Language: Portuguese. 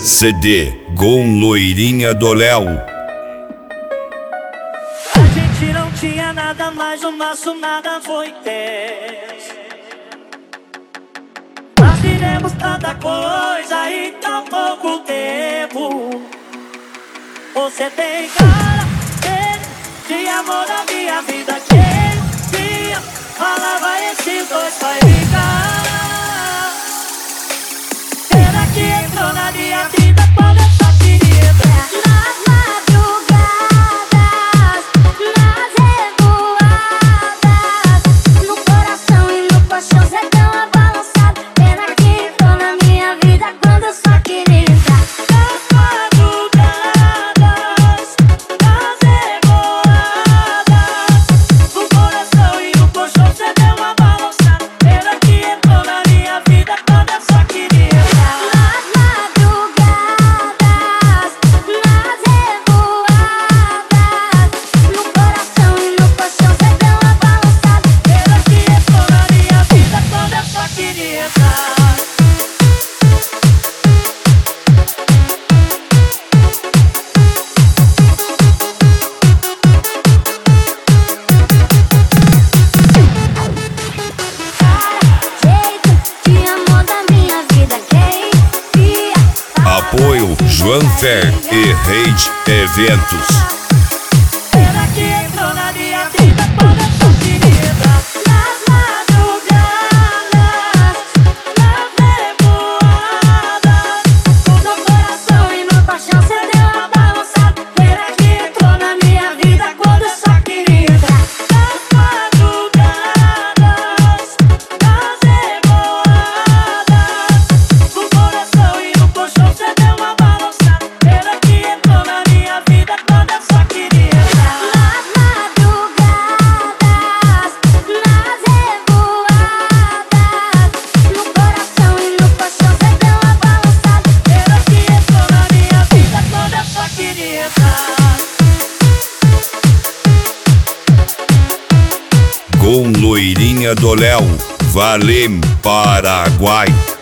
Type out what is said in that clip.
CD com Loirinha do Léo. A gente não tinha nada, mas o nosso nada foi tenso. Nós vivemos tanta coisa em tão pouco tempo. Você tem cara de amor da minha vida. Quem dia falava esses dois vai ficar. Pena que entrou na minha vida quando eu só queria entrar. Nas madrugadas, nas revoadas, no coração e no colchão cê deu uma balançada. Pena que entrou na minha vida quando eu só queria entrar. Nas madrugadas, nas revoadas, no coração e no colchão cê deu uma balançada. Pena que entrou na minha vida quando eu só queria entrar. Nas madrugadas, nas revoadas, no coração e no colchão cê deu uma balançada. Pena que entrou na minha vida quando eu só queria entrar. Jeito de amor da minha vida, quem via. Apoio João Fer e Rede Eventos. Pena que entrou na minha vida quando eu só queria entrar. Nas madrugadas, nas revoadas, No coração e no colchão cê deu uma balançada. pena que entrou na minha vida quando eu só queria entrar. Nas madrugadas, nas revoadas, no coração e no colchão cê deu uma balançada. Pena que entrou na minha vida quando eu só queria entrar. Nas madrugadas, nas revoadas, no coração e no colchão cê deu uma balançada. Pena que entrou na minha vida quando eu só queria entrar. Com Loirinha do Léo, Valem, Paraguai.